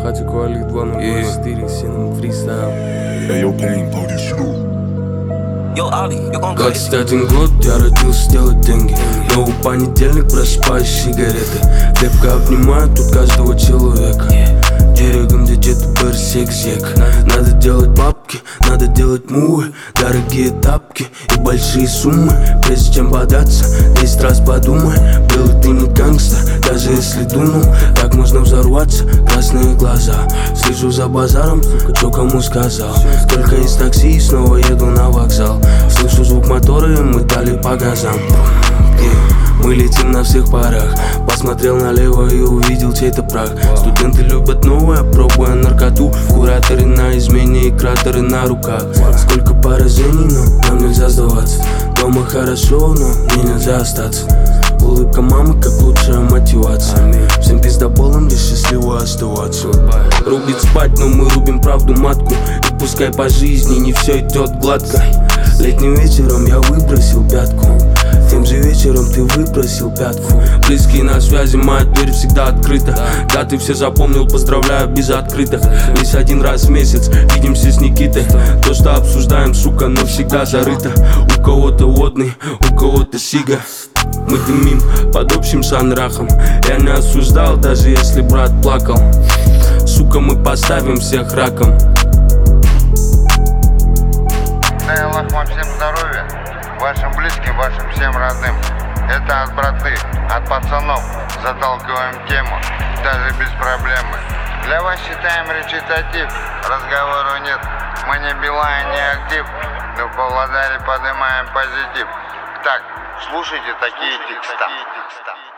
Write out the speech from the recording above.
Хатик Валик 2024, Сином фристайл. Hey, yo, Pain, blow this shit up. 21 год, я родился делать деньги. Но в понедельник просыпаюсь сигареты. Крепко обнимаю тут каждого человека. Деревом где-то барсек-сек. Надо делать бабки, надо делать мувы, дорогие тапки и большие суммы. Прежде чем бодаться, 10 раз подумай. Белый ты не гангстер, даже если думал. Так можно взорваться, красные глаза. Слежу за базаром, кто кому сказал. Только из такси и снова еду на вокзал. Слышу звук мотора и мы дали по газам. Мы летим на всех парах. Посмотрел налево и увидел чей-то прах. Студенты любят новое, пробуя наркоту. Кураторы на измене и кратеры на руках. Сколько поражений, но нам нельзя сдаваться. Дома хорошо, но мне нельзя остаться. Улыбка мамы как лучшая мотивация. Всем пиздоболам лишь счастливо оставаться. Рубит спать, но мы рубим правду матку. И пускай по жизни не все идет гладко. Летним вечером я выбросил пятку. Тем же вечером ты выбросил пятку. Близкие на связи, моя дверь всегда открыта. Да, ты все запомнил, поздравляю без открытых. Лишь один раз в месяц видимся с Никитой. То, что обсуждаем, сука, навсегда зарыто. У кого-то водный, у кого-то сига. Мы дымим под общим шанрахом. Я не осуждал, даже если брат плакал. Сука, мы поставим всех раком. Дай Аллах вам всем здоровья, вашим близким, вашим всем родным. Это от браты, от пацанов. Заталкиваем тему, даже без проблемы. Для вас читаем речитатив, разговору нет. Мы не Билайн, не актив, но в Павлодаре поднимаем позитив. Так, слушайте такие текста.